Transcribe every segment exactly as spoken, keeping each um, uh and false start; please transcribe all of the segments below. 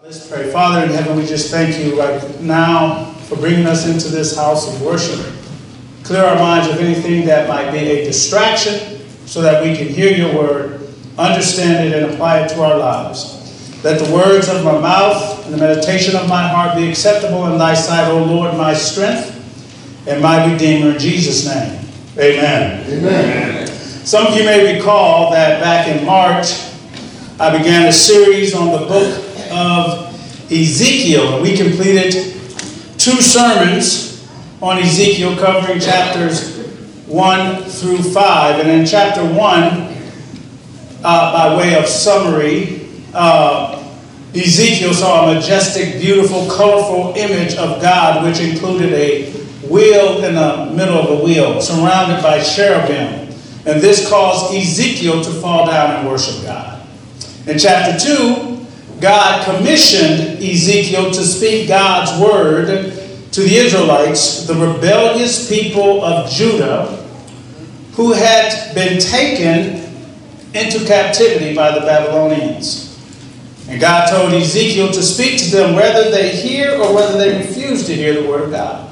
Let's pray. Father in heaven, we just thank you right now for bringing us into this house of worship. Clear our minds of anything that might be a distraction so that we can hear your word, understand it, and apply it to our lives. Let the words of my mouth and the meditation of my heart be acceptable in thy sight, O Lord, my strength and my Redeemer. In Jesus' name, amen. Amen. Some of you may recall that back in March, I began a series on the book of Ezekiel, and we completed two sermons on Ezekiel covering chapters one through five. And in chapter one, uh, by way of summary, uh, Ezekiel saw a majestic, beautiful, colorful image of God, which included a wheel in the middle of a wheel, surrounded by cherubim. And this caused Ezekiel to fall down and worship God. In chapter two, God commissioned Ezekiel to speak God's word to the Israelites, the rebellious people of Judah, who had been taken into captivity by the Babylonians. And God told Ezekiel to speak to them whether they hear or whether they refuse to hear the word of God.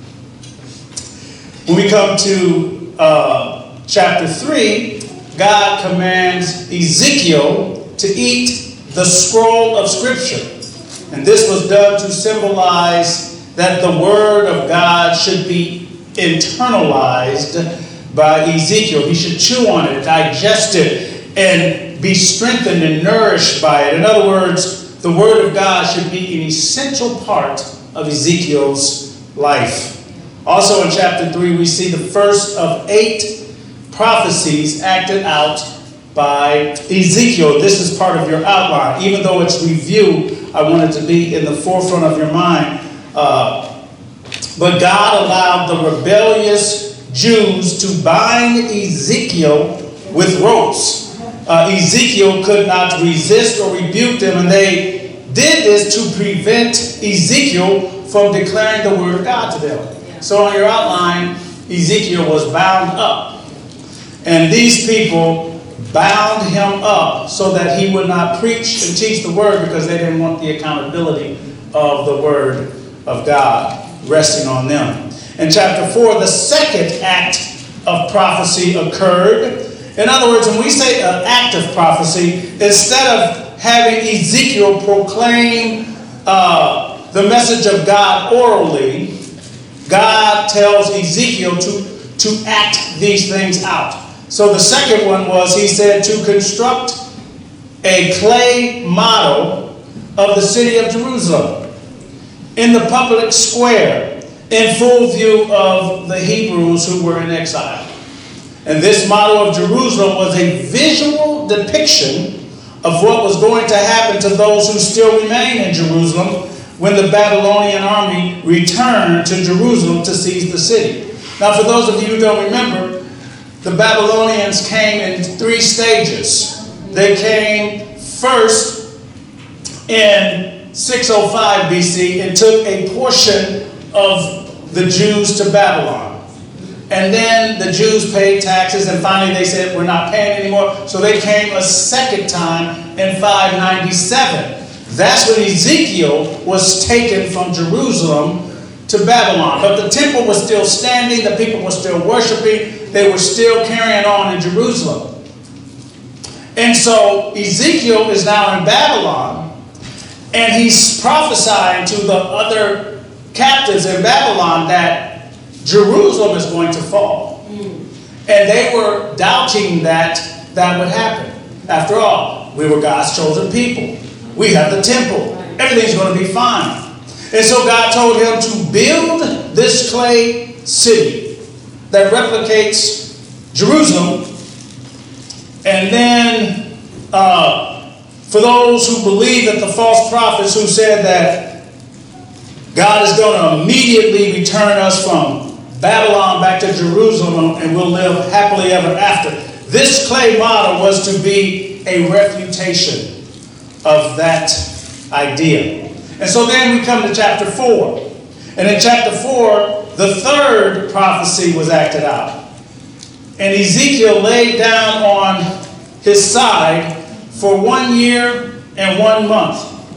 When we come to uh, chapter three, God commands Ezekiel to eat the scroll of Scripture. And this was done to symbolize that the Word of God should be internalized by Ezekiel. He should chew on it, digest it, and be strengthened and nourished by it. In other words, the Word of God should be an essential part of Ezekiel's life. Also in chapter three, we see the first of eight prophecies acted out by Ezekiel. This is part of your outline. Even though it's review, I want it to be in the forefront of your mind. Uh, but God allowed the rebellious Jews to bind Ezekiel with ropes. Uh, Ezekiel could not resist or rebuke them, and they did this to prevent Ezekiel from declaring the word of God to them. So on your outline, Ezekiel was bound up. And these people bound him up so that he would not preach and teach the word because they didn't want the accountability of the word of God resting on them. In chapter four, the second act of prophecy occurred. In other words, when we say an act of prophecy, instead of having Ezekiel proclaim uh, the message of God orally, God tells Ezekiel to, to act these things out. So the second one was, he said, to construct a clay model of the city of Jerusalem in the public square in full view of the Hebrews who were in exile. And this model of Jerusalem was a visual depiction of what was going to happen to those who still remain in Jerusalem when the Babylonian army returned to Jerusalem to seize the city. Now, for those of you who don't remember, the Babylonians came in three stages. They came first in six oh five B C and took a portion of the Jews to Babylon. And then the Jews paid taxes, and finally they said, we're not paying anymore. So they came a second time in five ninety-seven. That's when Ezekiel was taken from Jerusalem to Babylon. But the temple was still standing, the people were still worshiping, they were still carrying on in Jerusalem. And so Ezekiel is now in Babylon, and he's prophesying to the other captives in Babylon that Jerusalem is going to fall. And they were doubting that that would happen. After all, we were God's chosen people. We have the temple. Everything's going to be fine. And so God told him to build this clay city that replicates Jerusalem. And then uh, for those who believe that the false prophets who said that God is going to immediately return us from Babylon back to Jerusalem and we'll live happily ever after, this clay model was to be a refutation of that idea. And so then we come to chapter four. And in chapter four, the third prophecy was acted out. And Ezekiel laid down on his side for one year and one month.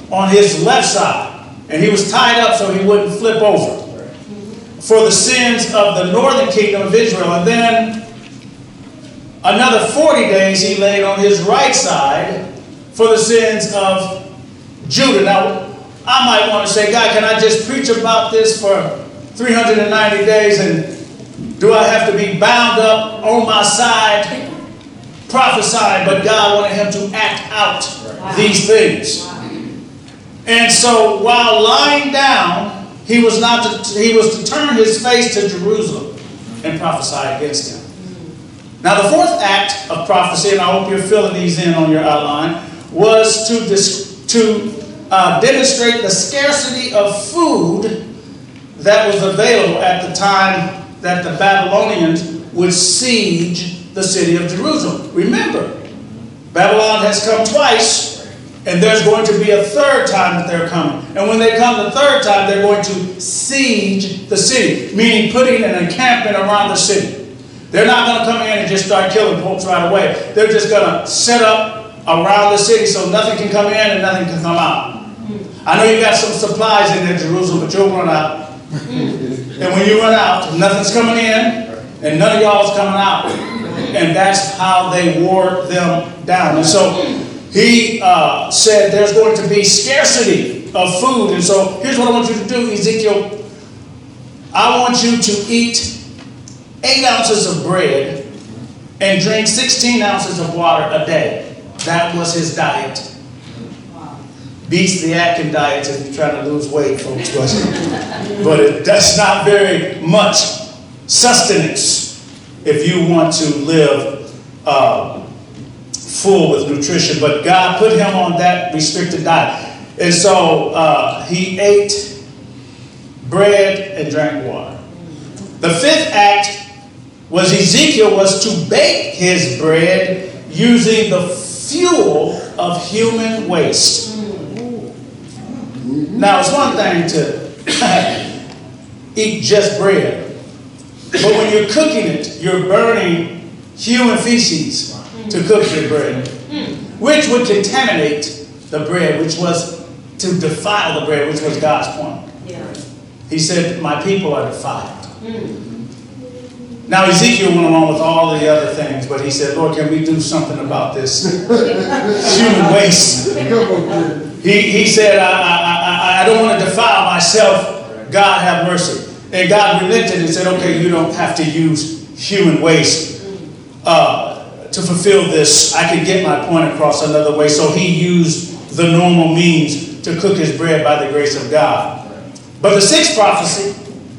on his left side. And he was tied up so he wouldn't flip over for the sins of the northern kingdom of Israel. And then another forty days he laid on his right side for the sins of Judah. Now, I might want to say, God, can I just preach about this for three hundred ninety days? And do I have to be bound up on my side, prophesying? But God wanted him to act out wow. these things. Wow. And so while lying down, he was not to, he was to turn his face to Jerusalem and prophesy against him. Now, the fourth act of prophecy, and I hope you're filling these in on your outline, was to dis- to uh, demonstrate the scarcity of food that was available at the time that the Babylonians would siege the city of Jerusalem. Remember, Babylon has come twice, and there's going to be a third time that they're coming. And when they come the third time, they're going to siege the city, meaning putting an encampment around the city. They're not going to come in and just start killing folks right away. They're just going to set up around the city so nothing can come in and nothing can come out. I know you got some supplies in there, Jerusalem, but you'll run out. And when you run out, nothing's coming in and none of y'all's coming out. And that's how they wore them down. And so he uh, said there's going to be scarcity of food. And so here's what I want you to do, Ezekiel. I want you to eat eight ounces of bread and drink sixteen ounces of water a day. That was his diet. Beats the Atkins diet if you're trying to lose weight, folks. But it, that's not very much sustenance if you want to live uh, full with nutrition. But God put him on that restricted diet. And so uh, he ate bread and drank water. The fifth act was Ezekiel was to bake his bread using the fuel of human waste. Now, it's one thing to eat just bread, but when you're cooking it, you're burning human feces to cook your bread, which would contaminate the bread, which was to defile the bread, which was God's point. He said, my people are defiled. Now, Ezekiel went along with all the other things, but he said, Lord, can we do something about this human waste? He, he said, I, I, I, I don't want to defile myself. God have mercy. And God relented and said, okay, you don't have to use human waste uh, to fulfill this. I can get my point across another way. So he used the normal means to cook his bread by the grace of God. But the sixth prophecy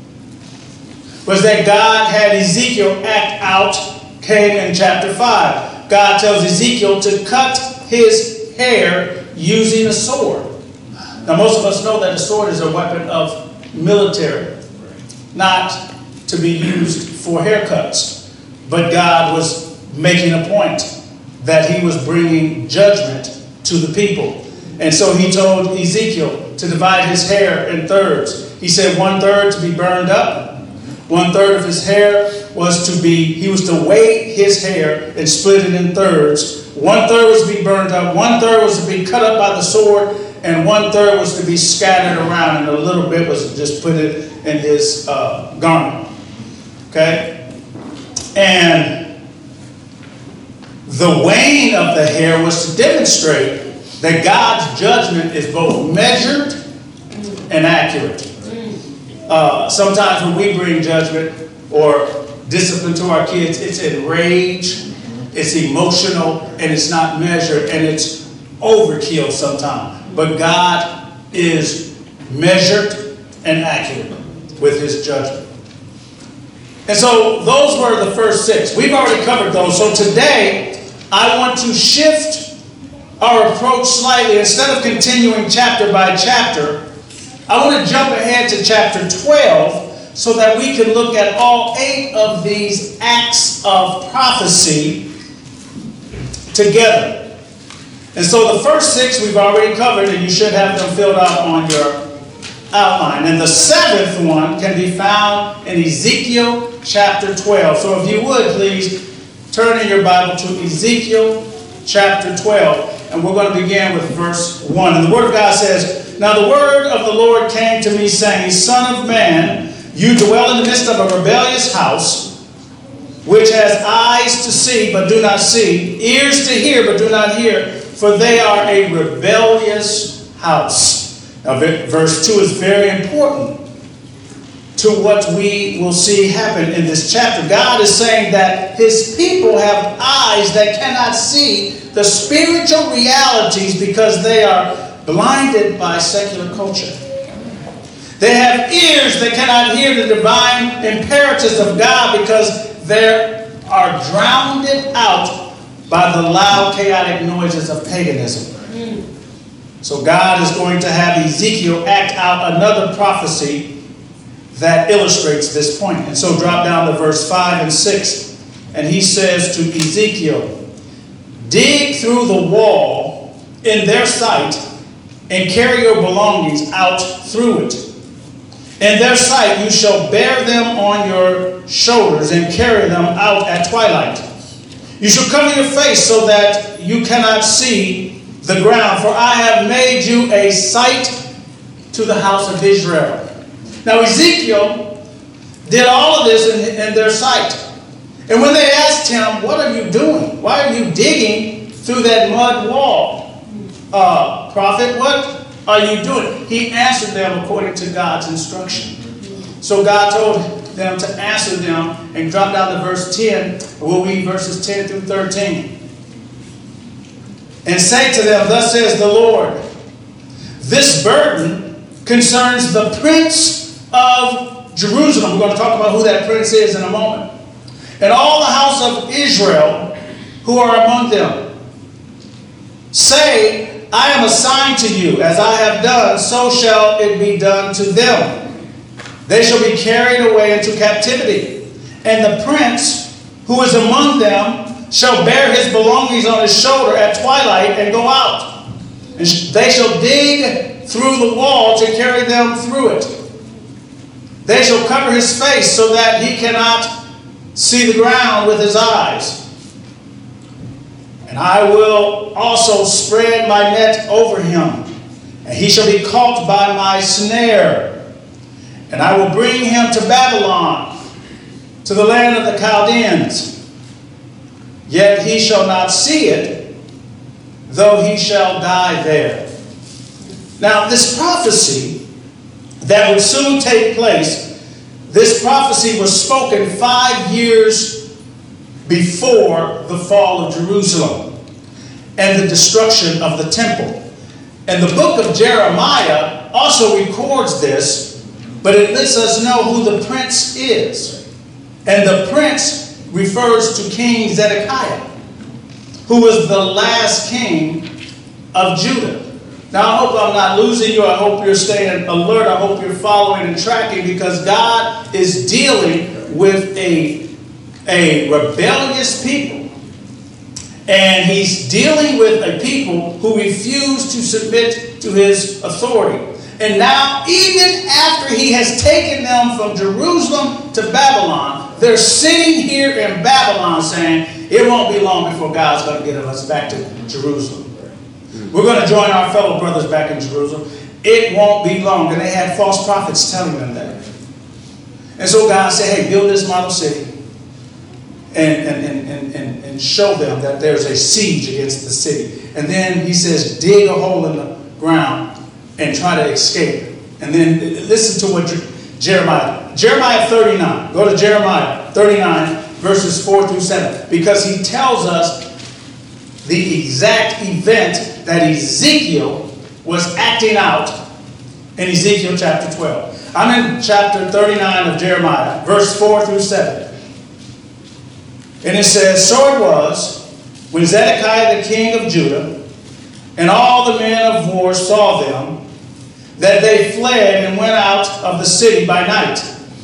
was that God had Ezekiel act out, came in chapter five. God tells Ezekiel to cut his hair using a sword. Now, most of us know that a sword is a weapon of military, not to be used for haircuts. But God was making a point that he was bringing judgment to the people. And so he told Ezekiel to divide his hair in thirds. He said one third to be burned up. One third of his hair was to be, he was to weigh his hair and split it in thirds. One third was to be burned up. One third was to be cut up by the sword. And one third was to be scattered around. And a little bit was to just put it in his uh, garment. Okay? And the weighing of the hair was to demonstrate that God's judgment is both measured and accurate. Uh, sometimes when we bring judgment or discipline to our kids, it's in rage, it's emotional, and it's not measured, and it's overkill sometimes. But God is measured and accurate with his judgment. And so those were the first six. We've already covered those. So today, I want to shift our approach slightly. Instead of continuing chapter by chapter, I want to jump ahead to chapter twelve so that we can look at all eight of these acts of prophecy together. And so the first six we've already covered, and you should have them filled out on your outline. And the seventh one can be found in Ezekiel chapter twelve. So if you would, please turn in your Bible to Ezekiel chapter twelve. and we're going to begin with verse one. And the Word of God says, "Now the word of the Lord came to me, saying, Son of man, you dwell in the midst of a rebellious house, which has eyes to see, but do not see, ears to hear, but do not hear, for they are a rebellious house." Now, verse two is very important to what we will see happen in this chapter. God is saying that his people have eyes that cannot see the spiritual realities because they are blinded by secular culture. They have ears that cannot hear the divine imperatives of God because they are drowned out by the loud, chaotic noises of paganism. So God is going to have Ezekiel act out another prophecy that illustrates this point. And so drop down to verse five and six. And he says to Ezekiel, "Dig through the wall in their sight and carry your belongings out through it. In their sight you shall bear them on your shoulders and carry them out at twilight. You shall cover your face so that you cannot see the ground, for I have made you a sight to the house of Israel." Now Ezekiel did all of this in, in their sight. And when they asked him, "What are you doing? Why are you digging through that mud wall? Uh, prophet, what are you doing?" He answered them according to God's instruction. So God told them to answer them, and drop down to verse ten. We'll read verses ten through thirteen. "And say to them, Thus says the Lord, this burden concerns the prince of Jerusalem." We're going to talk about who that prince is in a moment. "And all the house of Israel who are among them. Say, I am assigned to you, as I have done, so shall it be done to them. They shall be carried away into captivity. And the prince who is among them shall bear his belongings on his shoulder at twilight and go out. And they shall dig through the wall to carry them through it. They shall cover his face so that he cannot see the ground with his eyes. And I will also spread my net over him, and he shall be caught by my snare. And I will bring him to Babylon, to the land of the Chaldeans. Yet he shall not see it, though he shall die there." Now this prophecy that would soon take place, this prophecy was spoken five years before the fall of Jerusalem and the destruction of the temple. And the book of Jeremiah also records this, but it lets us know who the prince is. And the prince refers to King Zedekiah, who was the last king of Judah. Now, I hope I'm not losing you. I hope you're staying alert. I hope you're following and tracking, because God is dealing with a, a rebellious people. And he's dealing with a people who refuse to submit to his authority. And now, even after he has taken them from Jerusalem to Babylon, they're sitting here in Babylon saying, it won't be long before God's going to get us back to Jerusalem. We're going to join our fellow brothers back in Jerusalem. It won't be long. And they had false prophets telling them that. And so God said, hey, build this model city and, and, and, and, and show them that there's a siege against the city. And then he says, dig a hole in the ground and try to escape. And then listen to what Jeremiah, Jeremiah thirty-nine, go to Jeremiah thirty-nine, verses four through seven, because he tells us the exact event that Ezekiel was acting out in Ezekiel chapter twelve. I'm in chapter thirty-nine of Jeremiah, verse four through seven. And it says, so it was, when Zedekiah the king of Judah and all the men of war saw them, that they fled and went out of the city by night,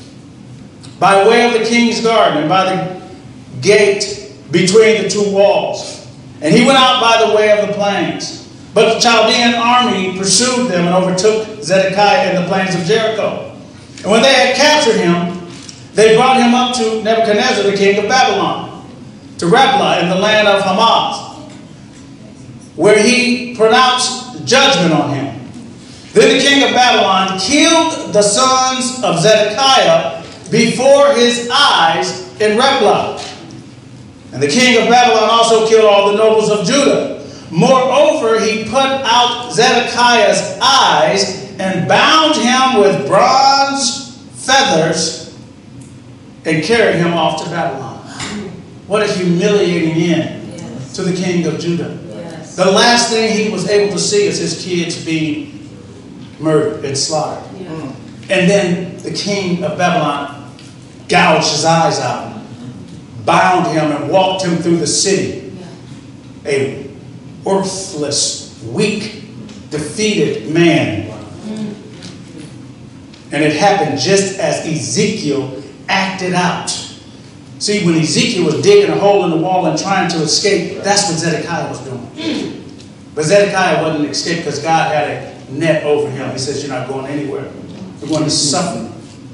by way of the king's garden and by the gate between the two walls. And he went out by the way of the plains. But the Chaldean army pursued them and overtook Zedekiah in the plains of Jericho. And when they had captured him, they brought him up to Nebuchadnezzar, the king of Babylon, to Riblah in the land of Hamath. where he pronounced judgment on him. Then the king of Babylon killed the sons of Zedekiah before his eyes in Riblah. And the king of Babylon also killed all the nobles of Judah. Moreover, he put out Zedekiah's eyes and bound him with bronze feathers and carried him off to Babylon. What a humiliating end yes. to the king of Judah. Yes. The last thing he was able to see is his kids being murdered and slaughtered. Yeah. And then the king of Babylon gouged his eyes out, bound him and walked him through the city. Yeah. A worthless, weak, defeated man. Mm. And it happened just as Ezekiel acted out. See, when Ezekiel was digging a hole in the wall and trying to escape, that's what Zedekiah was doing. Mm. But Zedekiah wasn't escape because God had a net over him. He says, you're not going anywhere. You're going to suffer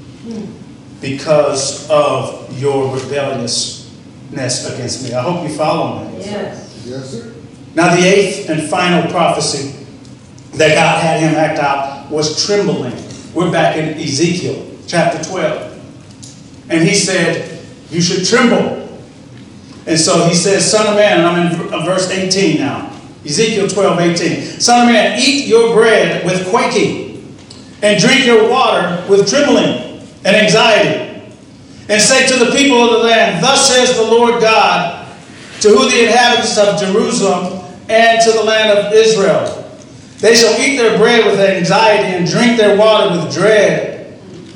because of your rebelliousness against me. I hope you follow me. Yes. Yes, sir. Now, the eighth and final prophecy that God had him act out was trembling. We're back in Ezekiel chapter twelve. And he said, you should tremble. And so he says, son of man, and I'm in verse eighteen now. Ezekiel twelve, eighteen. Son of man, eat your bread with quaking, and drink your water with trembling and anxiety. And say to the people of the land, thus says the Lord God, to who the inhabitants of Jerusalem and to the land of Israel. They shall eat their bread with anxiety and drink their water with dread,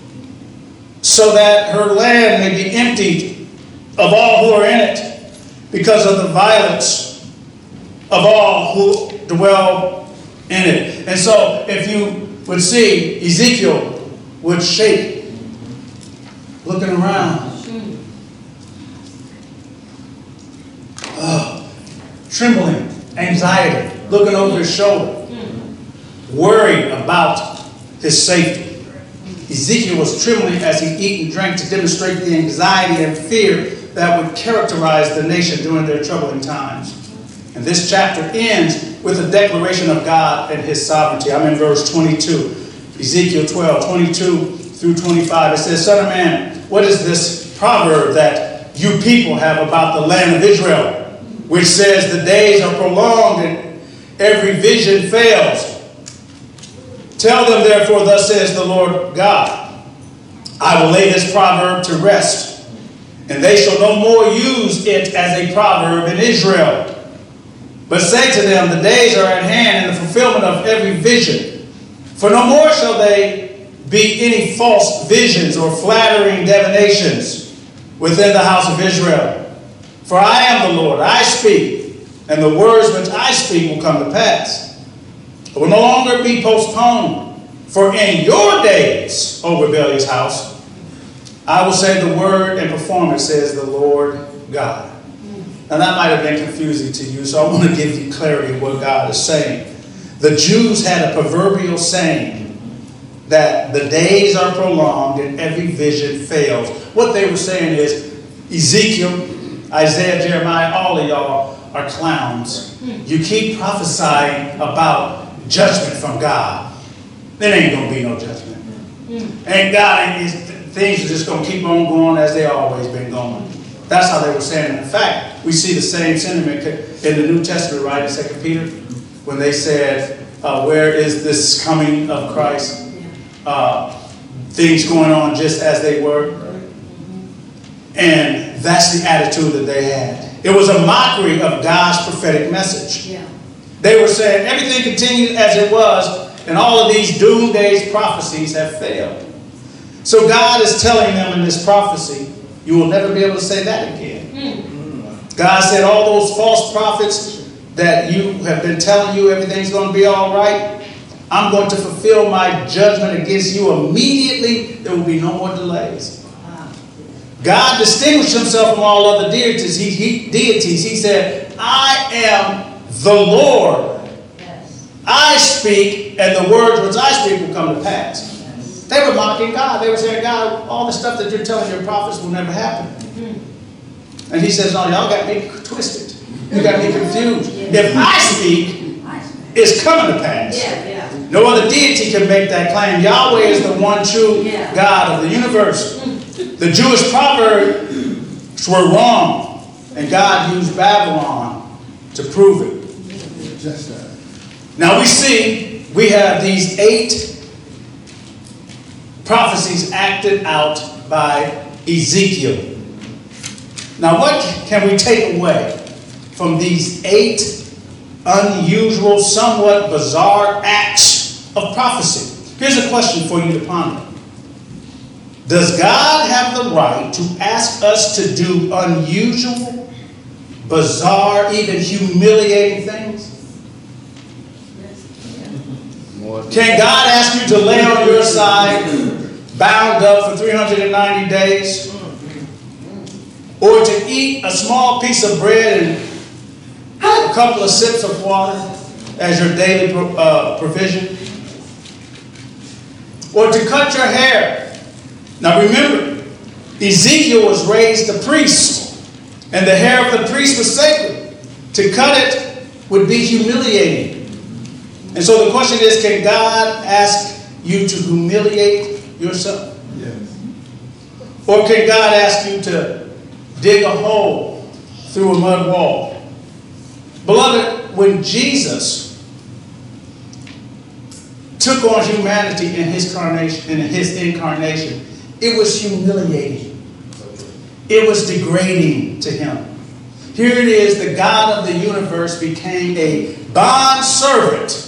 so that her land may be emptied of all who are in it, because of the violence of all who dwell in it. And so, if you would see, Ezekiel would shake, looking around. Oh, trembling, anxiety, looking over his shoulder, worried about his safety. Ezekiel was trembling as he ate and drank to demonstrate the anxiety and fear that would characterize the nation during their troubling times. And this chapter ends with a declaration of God and his sovereignty. I'm in verse twenty-two, Ezekiel twelve, twenty-two through twenty-five. It says, son of man, what is this proverb that you people have about the land of Israel, which says the days are prolonged and every vision fails? Tell them, therefore, thus says the Lord God, I will lay this proverb to rest, and they shall no more use it as a proverb in Israel. But say to them, the days are at hand in the fulfillment of every vision. For no more shall they be any false visions or flattering divinations within the house of Israel. For I am the Lord, I speak, and the words which I speak will come to pass. It will no longer be postponed. For in your days, O rebellious house, I will say the word and perform it, says the Lord God. Now that might have been confusing to you, so I want to give you clarity of what God is saying. The Jews had a proverbial saying that the days are prolonged and every vision fails. What they were saying is, Ezekiel, Isaiah, Jeremiah, all of y'all are clowns. You keep prophesying about judgment from God. There ain't going to be no judgment. And God, things are just going to keep on going as they always been going. That's how they were saying. In fact, we see the same sentiment in the New Testament, right, in Second Peter, when they said, uh, where is this coming of Christ? Uh, things going on just as they were. And that's the attitude that they had. It was a mockery of God's prophetic message. Yeah. They were saying everything continued as it was, and all of these doomsday prophecies have failed. So God is telling them in this prophecy, you will never be able to say that again. Mm. God said all those false prophets that you have been telling you everything's going to be all right, I'm going to fulfill my judgment against you immediately. There will be no more delays. Wow. God distinguished himself from all other deities. He, he, deities. He said, I am the Lord. Yes. I speak, and the words which I speak will come to pass. They were mocking God. They were saying, God, all the stuff that you're telling your prophets will never happen. Mm-hmm. And he says, no, y'all got me twisted. You got to be confused. If I speak, it's coming to pass. No other deity can make that claim. Yahweh is the one true God of the universe. The Jewish proverbs were wrong, and God used Babylon to prove it. Now we see we have these eight prophecies acted out by Ezekiel. Now what can we take away from these eight unusual, somewhat bizarre acts of prophecy? Here's a question for you to ponder. Does God have the right to ask us to do unusual, bizarre, even humiliating things? Can God ask you to lay on your side, bound up for three hundred ninety days? Or to eat a small piece of bread and a couple of sips of water as your daily uh, provision? Or to cut your hair? Now remember, Ezekiel was raised a priest, and the hair of the priest was sacred. To cut it would be humiliating. And so the question is, can God ask you to humiliate yourself? Yes. Or can God ask you to dig a hole through a mud wall? Beloved, when Jesus took on humanity in his incarnation, in his incarnation, it was humiliating. It was degrading to him. Here it is, the God of the universe became a bond servant.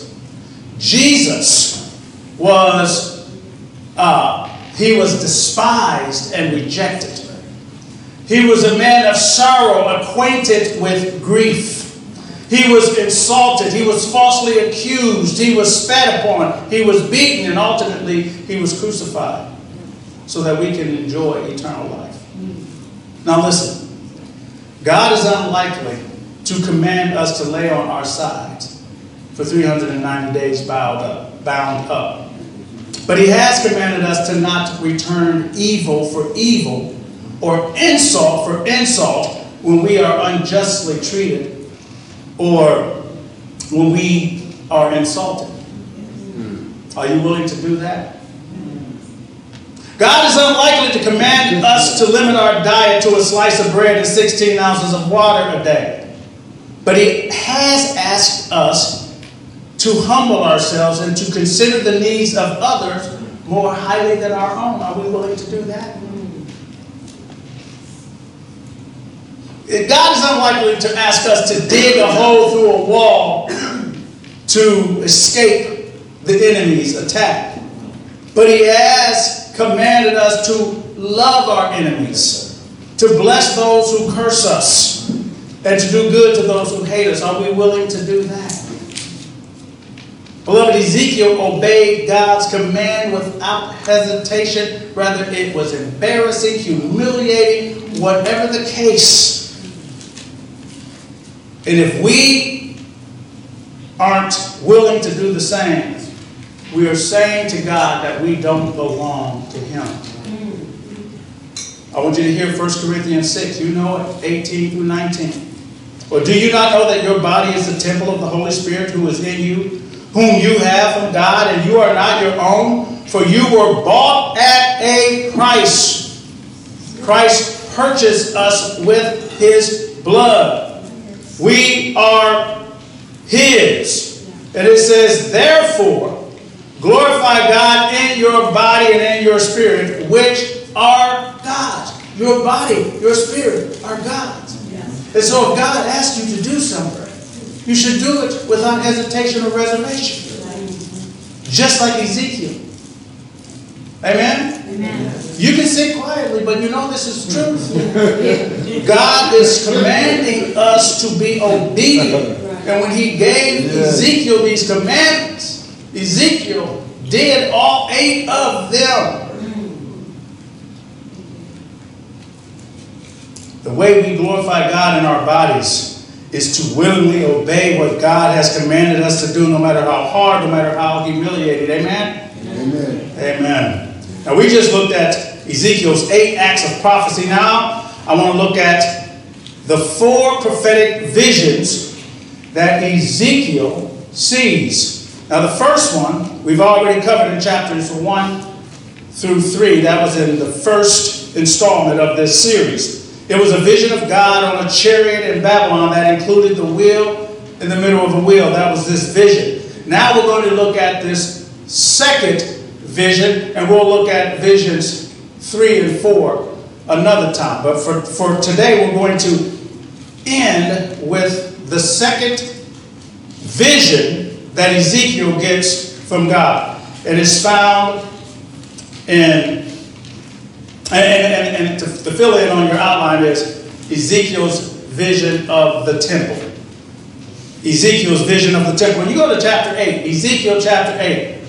Jesus was, uh, he was despised and rejected. He was a man of sorrow, acquainted with grief. He was insulted. He was falsely accused. He was spat upon. He was beaten, and ultimately he was crucified so that we can enjoy eternal life. Now listen, God is unlikely to command us to lay on our sides for three hundred ninety days bound up, bound up. But he has commanded us to not return evil for evil or insult for insult when we are unjustly treated or when we are insulted. Are you willing to do that? God is unlikely to command us to limit our diet to a slice of bread and sixteen ounces of water a day. But he has asked us to humble ourselves and to consider the needs of others more highly than our own. Are we willing to do that? God is unlikely to ask us to dig a hole through a wall to escape the enemy's attack. But he has commanded us to love our enemies, to bless those who curse us, and to do good to those who hate us. Are we willing to do that? Beloved, Ezekiel obeyed God's command without hesitation. Rather, it was embarrassing, humiliating, whatever the case. And if we aren't willing to do the same, we are saying to God that we don't belong to him. I want you to hear First Corinthians six. You know it, eighteen through nineteen. Or do you not know that your body is the temple of the Holy Spirit who is in you, whom you have from God, and you are not your own? For you were bought at a price. Christ purchased us with his blood. We are his. And it says, therefore, glorify God in your body and in your spirit, which are God's. Your body, your spirit are God's. Yes. And so if God asks you to do something, you should do it without hesitation or reservation. Just like Ezekiel. Amen? Amen. You can sit quietly, but you know this is truth. God is commanding us to be obedient. And when he gave Ezekiel these commandments, Ezekiel did all eight of them. The way we glorify God in our bodies is to willingly obey what God has commanded us to do, no matter how hard, no matter how humiliated. Amen? Amen. Amen. Now we just looked at Ezekiel's eight acts of prophecy. Now I want to look at the four prophetic visions that Ezekiel sees. Now the first one we've already covered in chapters one through three. That was in the first installment of this series. It was a vision of God on a chariot in Babylon that included the wheel in the middle of the wheel. That was this vision. Now we're going to look at this second vision, and we'll look at visions three and four another time. But for, for today, we're going to end with the second vision that Ezekiel gets from God. It is found in, and, and, and to, to fill in on your outline is Ezekiel's vision of the temple. Ezekiel's vision of the temple. When you go to chapter eight, Ezekiel chapter eight,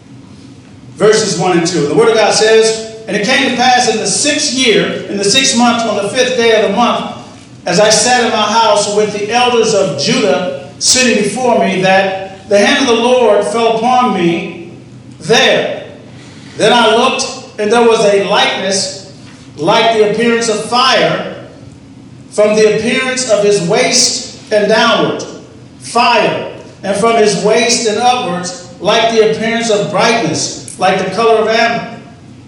verses one and two, the Word of God says, "And it came to pass in the sixth year, in the sixth month, on the fifth day of the month, as I sat in my house with the elders of Judah sitting before me, that the hand of the Lord fell upon me there. Then I looked, and there was a likeness like the appearance of fire, from the appearance of his waist and downward, fire, and from his waist and upwards, like the appearance of brightness, like the color of amber."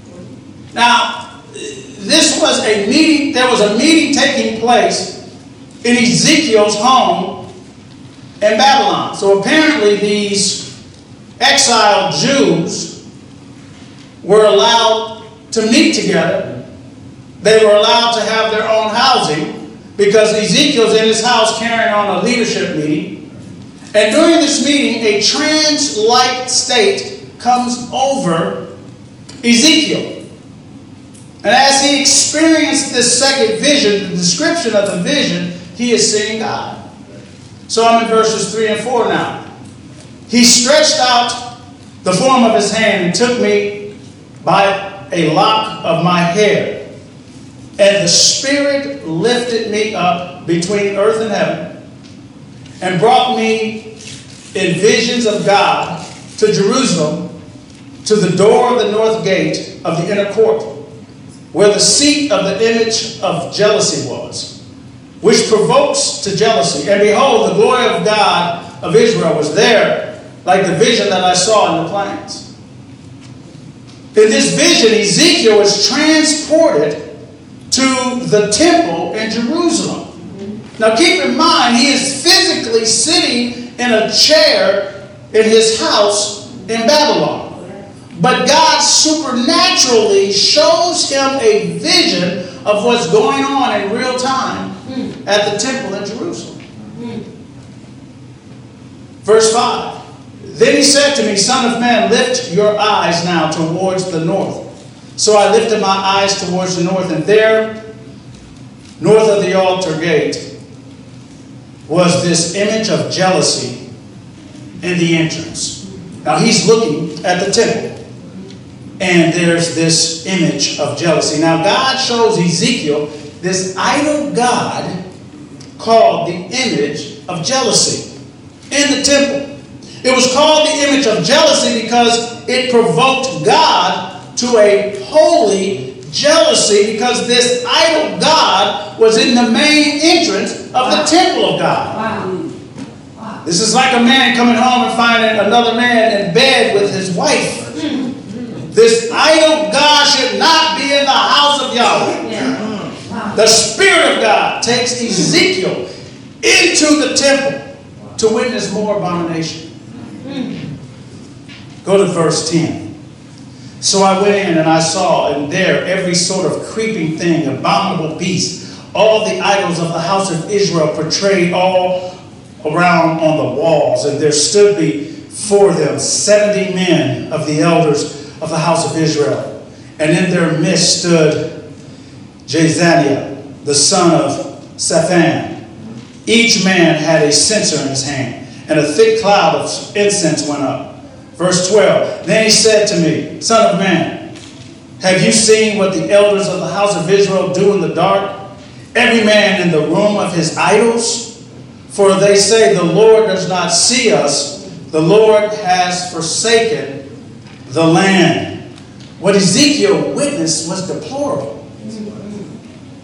Now, this was a meeting, there was a meeting taking place in Ezekiel's home in Babylon. So apparently these exiled Jews were allowed to meet together. They were allowed to have their own housing because Ezekiel's in his house carrying on a leadership meeting. And during this meeting, a trance-like state comes over Ezekiel. And as he experienced this second vision, the description of the vision, he is seeing God. So I'm in verses three and four now. "He stretched out the form of his hand and took me by a lock of my hair. And the Spirit lifted me up between earth and heaven and brought me in visions of God to Jerusalem, to the door of the north gate of the inner court, where the seat of the image of jealousy was, which provokes to jealousy. And behold, the glory of God of Israel was there, like the vision that I saw in the plains." In this vision, Ezekiel is transported to the temple in Jerusalem. Now keep in mind, he is physically sitting in a chair in his house in Babylon. But God supernaturally shows him a vision of what's going on in real time at the temple in Jerusalem. Verse five. "Then he said to me, Son of man, lift your eyes now towards the north. So I lifted my eyes towards the north, and there, north of the altar gate, was this image of jealousy in the entrance." Now he's looking at the temple, and there's this image of jealousy. Now God shows Ezekiel this idol god called the image of jealousy in the temple. It was called the image of jealousy because it provoked God to a holy jealousy, because this idol god was in the main entrance of the temple of God. Wow. Wow. This is like a man coming home and finding another man in bed with his wife. This idol god should not be in the house of Yahweh. Yeah. Wow. The Spirit of God takes Ezekiel into the temple to witness more abomination. Go to verse ten. "So I went in and I saw, and there every sort of creeping thing, abominable beast, all the idols of the house of Israel portrayed all around on the walls. And there stood before them seventy men of the elders of the house of Israel. And in their midst stood Jezaniah, the son of Shaphan. Each man had a censer in his hand, and a thick cloud of incense went up." Verse twelve. "Then he said to me, Son of man, have you seen what the elders of the house of Israel do in the dark? Every man in the room of his idols? For they say, the Lord does not see us. The Lord has forsaken the land." What Ezekiel witnessed was deplorable.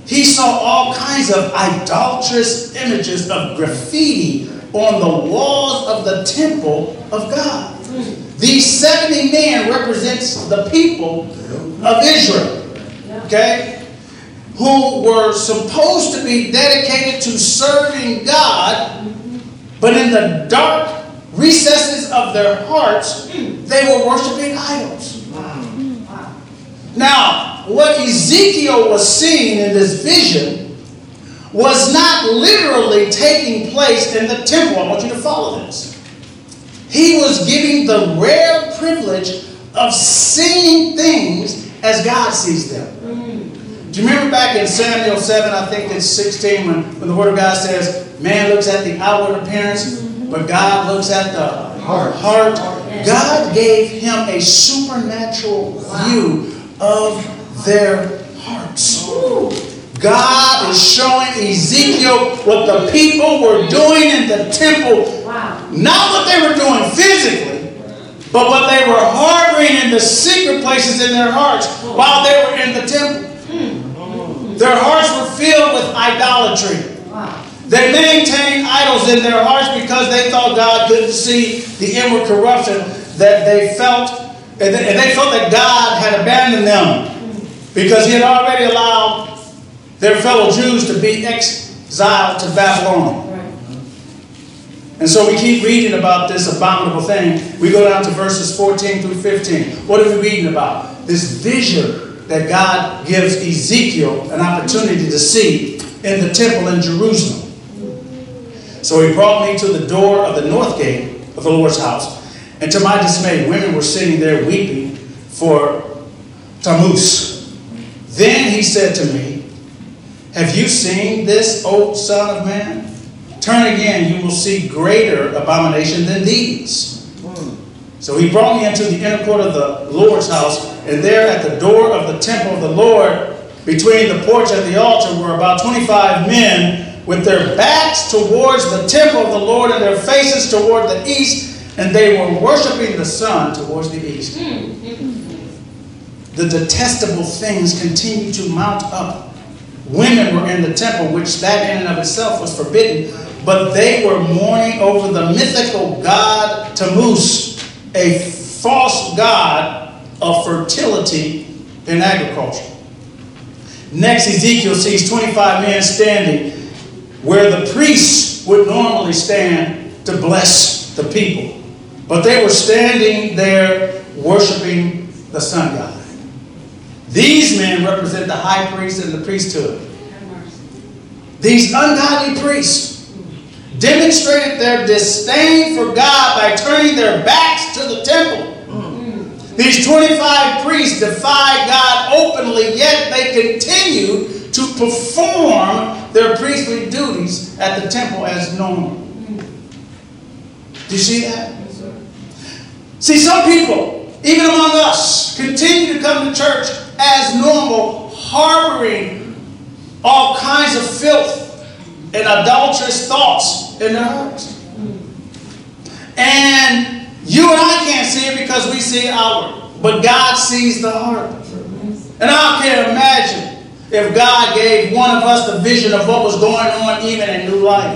he saw all kinds of idolatrous images of graffiti on the walls of the temple of God. These seventy men represents the people of Israel, okay, who were supposed to be dedicated to serving God, but in the dark recesses of their hearts, they were worshiping idols. Now, what Ezekiel was seeing in this vision was not literally taking place in the temple. I want you to follow this. He was giving the rare privilege of seeing things as God sees them. Do you remember back in Samuel seven, I think it's sixteen, when, when the Word of God says, man looks at the outward appearance, but God looks at the heart. heart. God gave him a supernatural view of their hearts. God is showing Ezekiel what the people were doing in the temple. Wow. Not what they were doing physically, but what they were harboring in the secret places in their hearts while they were in the temple. Mm. Their hearts were filled with idolatry. Wow. They maintained idols in their hearts because they thought God couldn't see the inward corruption that they felt, and they felt that God had abandoned them because He had already allowed their fellow Jews to be exiled to Babylon. Right. And so we keep reading about this abominable thing. We go down to verses fourteen through fifteen. What are we reading about? This vision that God gives Ezekiel an opportunity to see in the temple in Jerusalem. So he brought me to the door of the north gate of the Lord's house. And to my dismay, women were sitting there weeping for Tammuz. Then he said to me, have you seen this, O son of man? Turn again, you will see greater abomination than these. Mm. So he brought me into the inner court of the Lord's house, and there at the door of the temple of the Lord, between the porch and the altar, were about twenty-five men with their backs towards the temple of the Lord and their faces toward the east, and they were worshiping the sun towards the east. Mm. The detestable things continued to mount up. Women were in the temple, which that in and of itself was forbidden, but they were mourning over the mythical god Tammuz, a false god of fertility in agriculture. Next, Ezekiel sees twenty-five men standing where the priests would normally stand to bless the people, but they were standing there worshiping the sun god. These men represent the high priest and the priesthood. These ungodly priests demonstrated their disdain for God by turning their backs to the temple. Mm. These twenty-five priests defied God openly, yet they continued to perform their priestly duties at the temple as normal. Mm. Do you see that? Yes, sir. See, some people, even among us, continue to come to church as normal, harboring all kinds of filth and adulterous thoughts in their hearts. And you and I can't see it because we see it outward, but God sees the heart. And I can't imagine if God gave one of us the vision of what was going on even in New Life.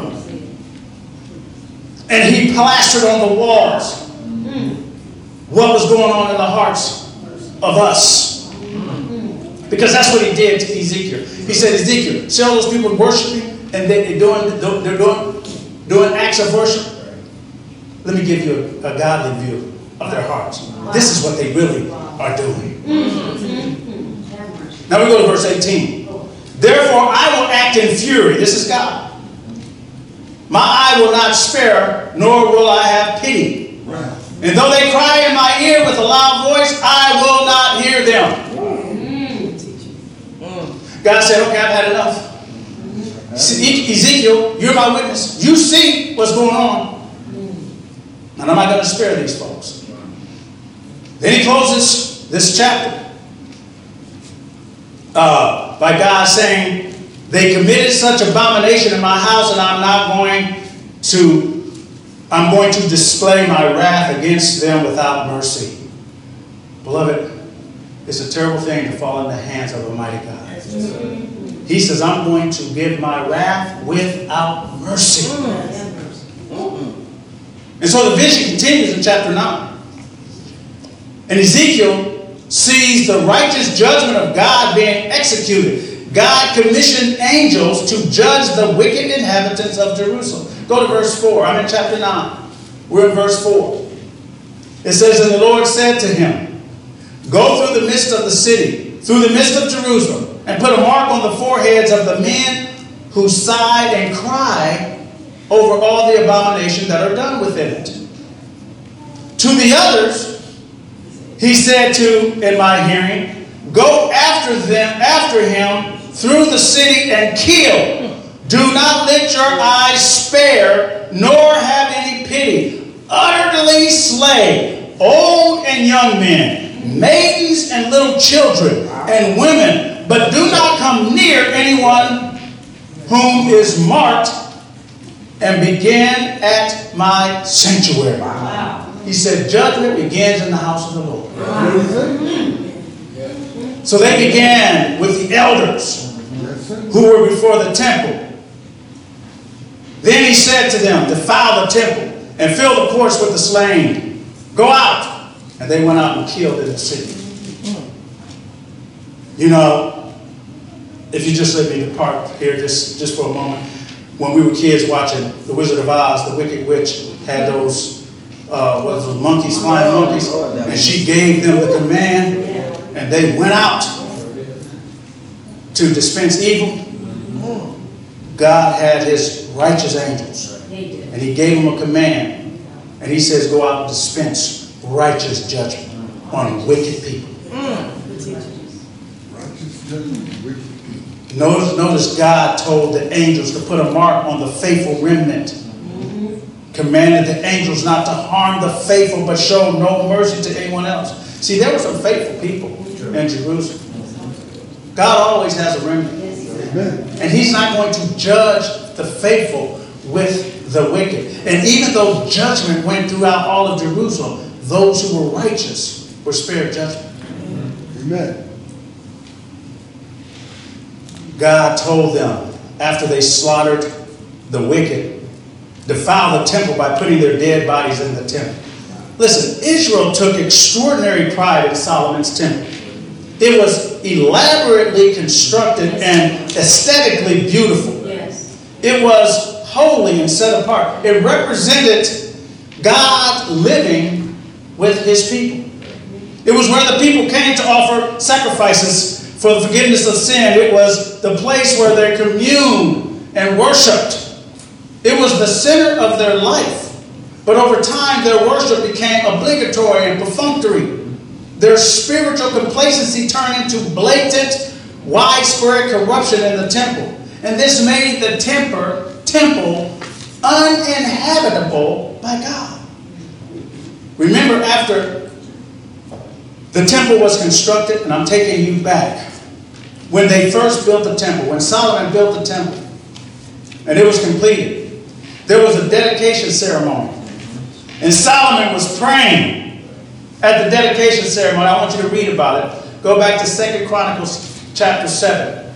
And He plastered on the walls what was going on in the hearts of us. Because that's what He did to Ezekiel. He said, Ezekiel, see all those people worshiping and they're doing, they're doing, doing acts of worship? Let me give you a, a godly view of their hearts. Wow. This is what they really are doing. Mm-hmm. Now we go to verse eighteen. Therefore I will act in fury. This is God. My eye will not spare, nor will I have pity. Right. And though they cry in my ear with a loud voice, I will not hear them. God said, okay, I've had enough. Ezekiel, you're my witness. You see what's going on. And I'm not going to spare these folks. Then he closes this chapter uh, by God saying, they committed such abomination in my house, and I'm not going to, I'm going to display my wrath against them without mercy. Beloved, it's a terrible thing to fall in the hands of a mighty God. He says, I'm going to give my wrath without mercy. And so the vision continues in chapter nine. And Ezekiel sees the righteous judgment of God being executed. God commissioned angels to judge the wicked inhabitants of Jerusalem. Go to verse four. I'm in chapter nine. We're in verse four. It says, and the Lord said to him, go through the midst of the city, through the midst of Jerusalem, and put a mark on the foreheads of the men who sigh and cry over all the abominations that are done within it. To the others, he said to, in my hearing, go after them, after him through the city and kill. Do not let your eyes spare, nor have any pity. Utterly slay old and young men, maidens and little children, and women, but do not come near anyone whom is marked, and begin at my sanctuary. Wow. He said, judgment begins in the house of the Lord. Wow. So they began with the elders who were before the temple. Then he said to them, defile the temple and fill the courts with the slain. Go out. And they went out and killed in the city. You know, if you just let me depart here just, just for a moment. When we were kids watching The Wizard of Oz, the Wicked Witch had those, uh, what was those monkeys, flying monkeys, and she gave them the command, and they went out to dispense evil. God had his righteous angels, and he gave them a command, and he says, go out and dispense righteous judgment on wicked people. Righteous judgment on wicked people. Notice, notice God told the angels to put a mark on the faithful remnant. Mm-hmm. Commanded the angels not to harm the faithful, but show no mercy to anyone else. See, there were some faithful people in Jerusalem. God always has a remnant. Amen. And he's not going to judge the faithful with the wicked. And even though judgment went throughout all of Jerusalem, those who were righteous were spared judgment. Amen. God told them, after they slaughtered the wicked, defile the temple by putting their dead bodies in the temple. Listen, Israel took extraordinary pride in Solomon's temple. It was elaborately constructed and aesthetically beautiful. Yes. It was holy and set apart. It represented God living with his people. It was where the people came to offer sacrifices for the forgiveness of sin. It was the place where they communed and worshiped. It was the center of their life. But over time, their worship became obligatory and perfunctory. Their spiritual complacency turned into blatant, widespread corruption in the temple. And this made the temper, temple uninhabitable by God. Remember, after the temple was constructed, and I'm taking you back, when they first built the temple, when Solomon built the temple, and it was completed, there was a dedication ceremony. And Solomon was praying at the dedication ceremony. I want you to read about it. Go back to Second Chronicles chapter seven.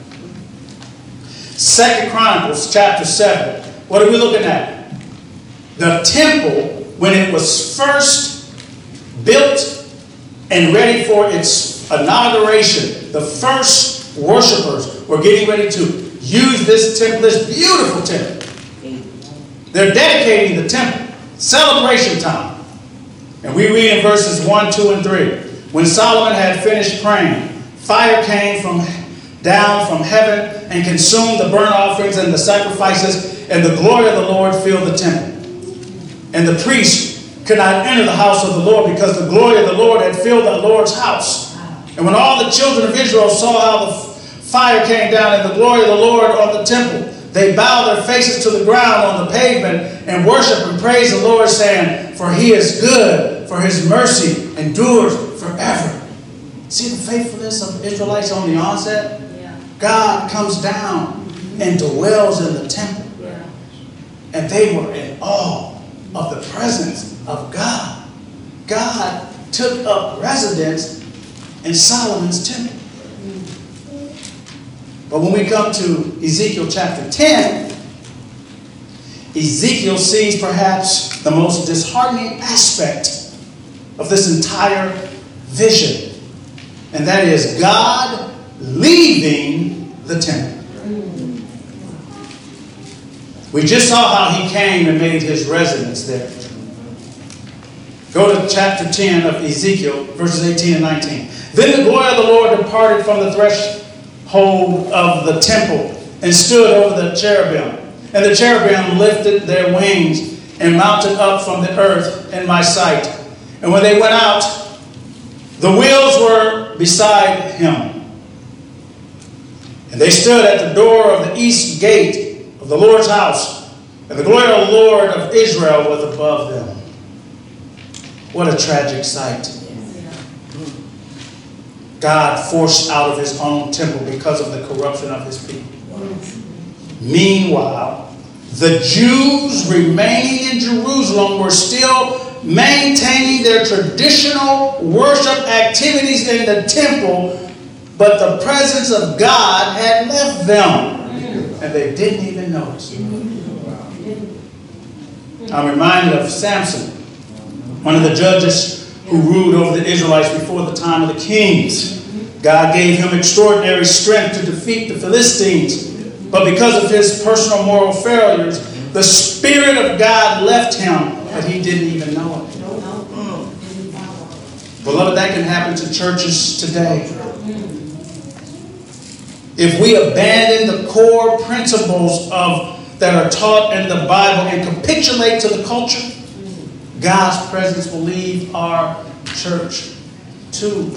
Second Chronicles chapter seven. What are we looking at? The temple, when it was first built and ready for its inauguration, the first worshipers were getting ready to use this temple, this beautiful temple. They're dedicating the temple. Celebration time. And we read in verses one, two, and three. When Solomon had finished praying, fire came from down from heaven and consumed the burnt offerings and the sacrifices, and the glory of the Lord filled the temple. And the priests could not enter the house of the Lord because the glory of the Lord had filled the Lord's house. And when all the children of Israel saw how the fire came down and the glory of the Lord on the temple, they bowed their faces to the ground on the pavement and worshiped and praised the Lord, saying, for he is good, for his mercy endures forever. See the faithfulness of the Israelites on the onset? Yeah. God comes down and dwells in the temple. Yeah. And they were in awe of the presence of God. God took up residence in Solomon's temple. But when we come to Ezekiel chapter ten, Ezekiel sees perhaps the most disheartening aspect of this entire vision. And that is God leaving the temple. We just saw how he came and made his residence there. Go to chapter ten of Ezekiel, verses eighteen and nineteen. Then the glory of the Lord departed from the threshold of the temple and stood over the cherubim. And the cherubim lifted their wings and mounted up from the earth in my sight. And when they went out, the wheels were beside him. And they stood at the door of the east gate of the Lord's house. And the glory of the Lord of Israel was above them. What a tragic sight. God forced out of his own temple because of the corruption of his people. Meanwhile, the Jews remaining in Jerusalem were still maintaining their traditional worship activities in the temple, but the presence of God had left them, and they didn't even notice. I'm reminded of Samson, one of the judges who ruled over the Israelites before the time of the kings. God gave him extraordinary strength to defeat the Philistines. But because of his personal moral failures, the Spirit of God left him, but he didn't even know it. Beloved, that can happen to churches today. If we abandon the core principles of that are taught in the Bible and capitulate to the culture, God's presence will leave our church too.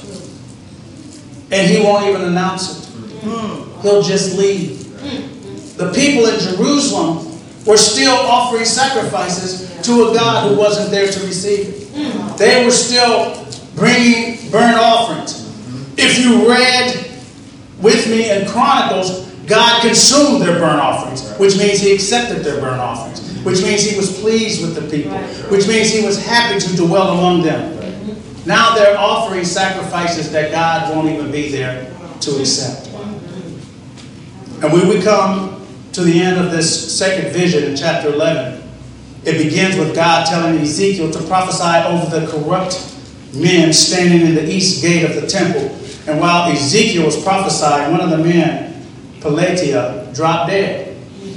And he won't even announce it. He'll just leave. The people in Jerusalem were still offering sacrifices to a God who wasn't there to receive it. They were still bringing burnt offerings. If you read with me in Chronicles, God consumed their burnt offerings, which means he accepted their burnt offerings, which means he was pleased with the people, which means he was happy to dwell among them. Now they're offering sacrifices that God won't even be there to accept. And when we come to the end of this second vision in chapter eleven, it begins with God telling Ezekiel to prophesy over the corrupt men standing in the east gate of the temple. And while Ezekiel was prophesying, one of the men, Pelatiah, dropped dead.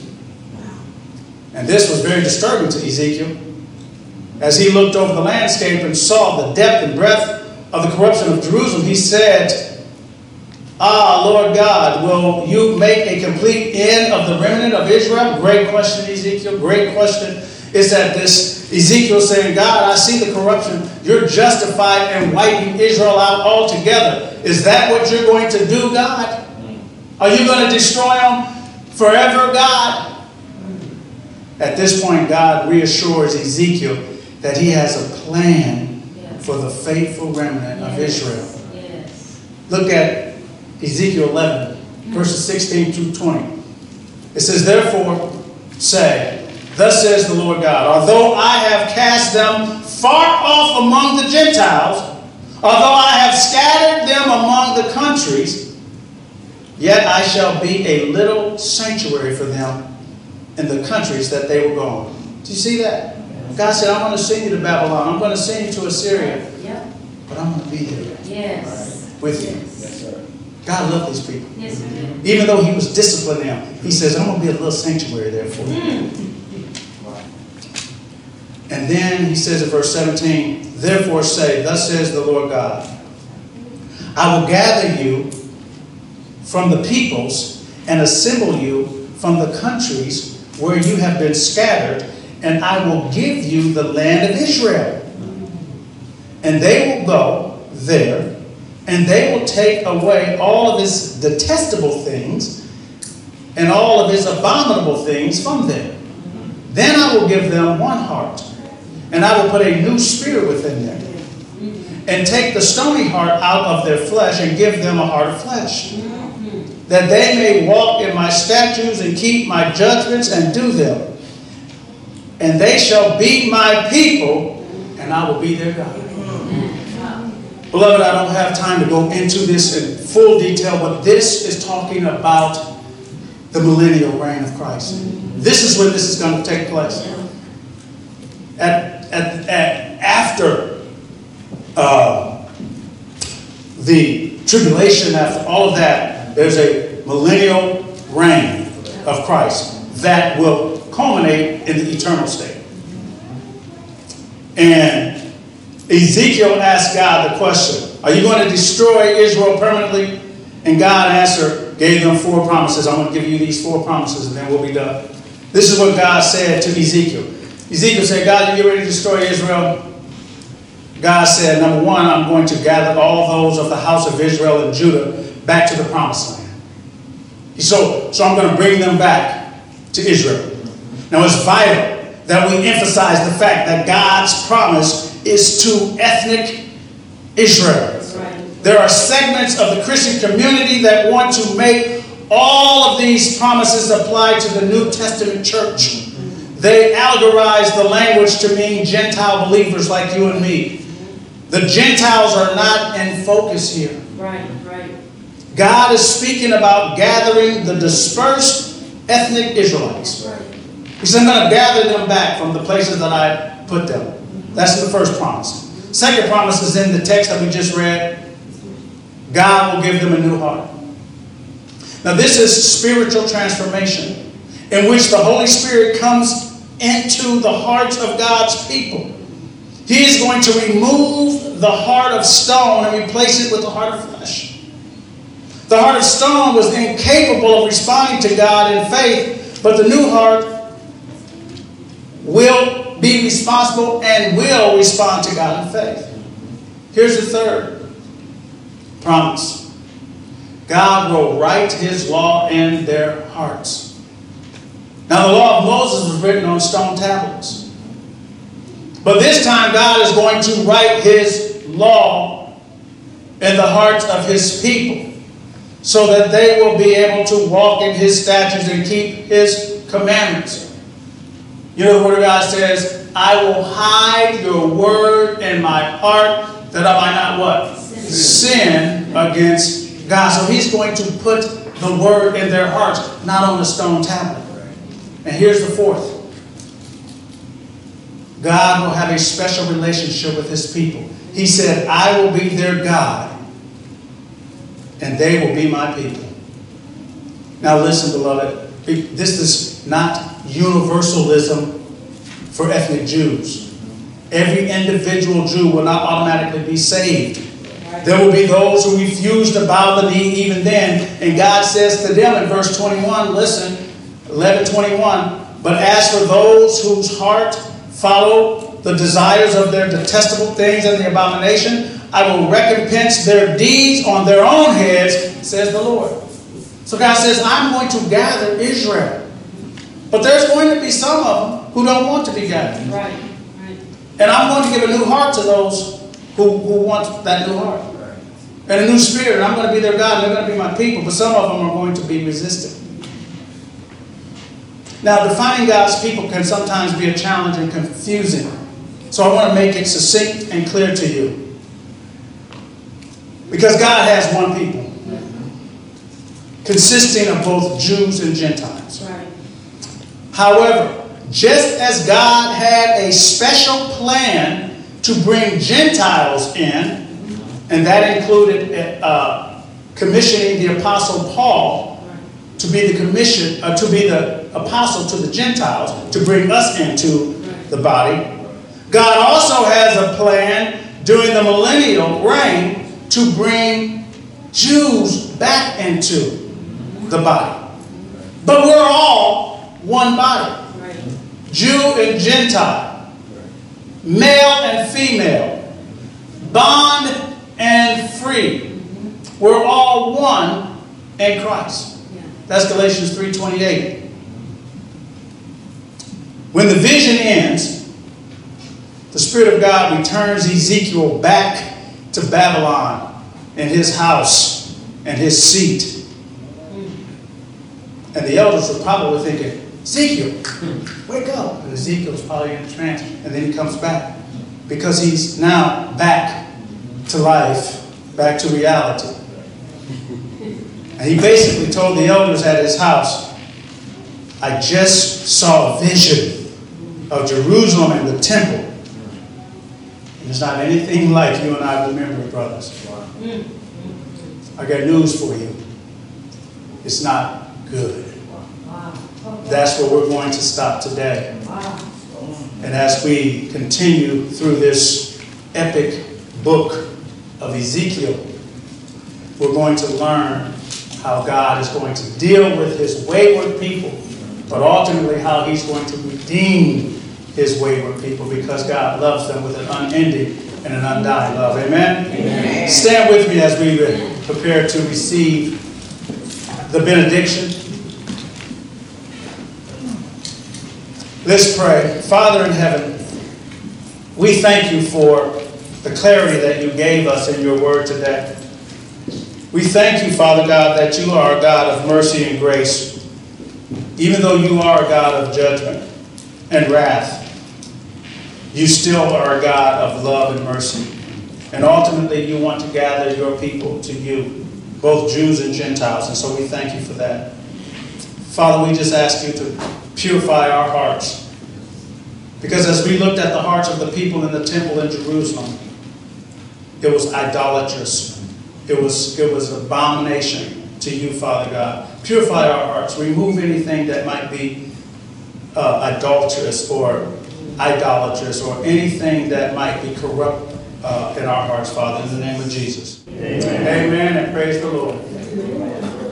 And this was very disturbing to Ezekiel. As he looked over the landscape and saw the depth and breadth of the corruption of Jerusalem, he said, "Ah, Lord God, will you make a complete end of the remnant of Israel?" Great question, Ezekiel. Great question. Is that this Ezekiel saying, God, I see the corruption. You're justified in wiping Israel out altogether. Is that what you're going to do, God? Are you going to destroy them forever, God? At this point, God reassures Ezekiel that he has a plan for the faithful remnant of Israel. Look at Ezekiel eleven, verses sixteen through twenty. It says, "Therefore say, thus says the Lord God, although I have cast them far off among the Gentiles, although I have scattered them among the countries, yet I shall be a little sanctuary for them in the countries that they were gone." Do you see that? God said, I'm going to send you to Babylon. I'm going to send you to Assyria. Yep. But I'm going to be there yes. with you. Yes, sir. God loved these people. Yes, even though he was disciplining them, he says, I'm going to be a little sanctuary there for you. Mm. And then he says in verse seventeen, "Therefore say, thus says the Lord God, I will gather you from the peoples and assemble you from the countries where you have been scattered, and I will give you the land of Israel. And they will go there, and they will take away all of his detestable things and all of his abominable things from them. Then I will give them one heart, and I will put a new spirit within them, and take the stony heart out of their flesh and give them a heart of flesh, that they may walk in my statutes and keep my judgments and do them. And they shall be my people, and I will be their God." Beloved, I don't have time to go into this in full detail, but this is talking about the millennial reign of Christ. This is when this is going to take place. At, at, at, after uh, the tribulation, after all of that, there's a millennial reign of Christ that will culminate in the eternal state. And Ezekiel asked God the question, are you going to destroy Israel permanently? And God answered, gave them four promises. I'm going to give you these four promises and then we'll be done. This is what God said to Ezekiel. Ezekiel said, God, you get ready to destroy Israel? God said, number one, I'm going to gather all those of the house of Israel and Judah back to the promised land. So, so I'm going to bring them back to Israel. Now it's vital that we emphasize the fact that God's promise is to ethnic Israel. Right. There are segments of the Christian community that want to make all of these promises apply to the New Testament church. They allegorize the language to mean Gentile believers like you and me. The Gentiles are not in focus here. Right, right. God is speaking about gathering the dispersed ethnic Israelites. Right. He said, I'm going to gather them back from the places that I put them. That's the first promise. Second promise is in the text that we just read. God will give them a new heart. Now this is spiritual transformation in which the Holy Spirit comes into the hearts of God's people. He is going to remove the heart of stone and replace it with the heart of flesh. The heart of stone was incapable of responding to God in faith, but the new heart will be responsible and will respond to God in faith. Here's the third promise. God will write his law in their hearts. Now the law of Moses was written on stone tablets. But this time God is going to write his law in the hearts of his people so that they will be able to walk in his statutes and keep his commandments. You know the word of God says, I will hide your word in my heart that I might not what? Sin, Sin against God. So he's going to put the word in their hearts, not on a stone tablet. And here's the fourth. God will have a special relationship with his people. He said, I will be their God, and they will be my people. Now listen, beloved, this is not universalism for ethnic Jews. Every individual Jew will not automatically be saved. There will be those who refuse to bow the knee even then. And God says to them in verse twenty-one, listen, eleven twenty-one, but as for those whose heart follow the desires of their detestable things and the abomination, I will recompense their deeds on their own heads, says the Lord. So God says, I'm going to gather Israel. But there's going to be some of them who don't want to be gathered. Right, right. And I'm going to give a new heart to those who, who want that new heart. And a new spirit. I'm going to be their God and they're going to be my people. But some of them are going to be resistant. Now, defining God's people can sometimes be a challenge and confusing. So I want to make it succinct and clear to you. Because God has one people, consisting of both Jews and Gentiles. Right. However, just as God had a special plan to bring Gentiles in, and that included uh, commissioning the Apostle Paul to be the commission, uh, to be the apostle to the Gentiles, to bring us into the body. God also has a plan during the millennial reign to bring Jews back into the body. But we're all one body. Jew and Gentile, male and female, bond and free. We're all one in Christ. That's Galatians three twenty-eight. When the vision ends, the Spirit of God returns Ezekiel back to Babylon and his house and his seat. And the elders were probably thinking, Ezekiel, wake up. And Ezekiel's probably in a trance. And then he comes back because he's now back to life, back to reality. And he basically told the elders at his house, I just saw a vision of Jerusalem and the temple. And it's not anything like you and I remember, brothers. I got news for you. It's not good. That's where we're going to stop today. And as we continue through this epic book of Ezekiel, we're going to learn how God is going to deal with his wayward people, but ultimately how he's going to redeem his wayward people, because God loves them with an unending and an undying love. Amen? Amen. Stand with me as we prepare to receive the benediction. Let's pray. Father in heaven, we thank you for the clarity that you gave us in your word today. We thank you, Father God, that you are a God of mercy and grace. Even though you are a God of judgment and wrath, you still are a God of love and mercy. And ultimately, you want to gather your people to you, both Jews and Gentiles. And so we thank you for that. Father, we just ask you to purify our hearts. Because as we looked at the hearts of the people in the temple in Jerusalem, it was idolatrous. It was, it was an abomination to you, Father God. Purify our hearts. Remove anything that might be uh, adulterous or idolatrous or anything that might be corrupt uh, in our hearts, Father, in the name of Jesus. Amen. Amen, and praise the Lord.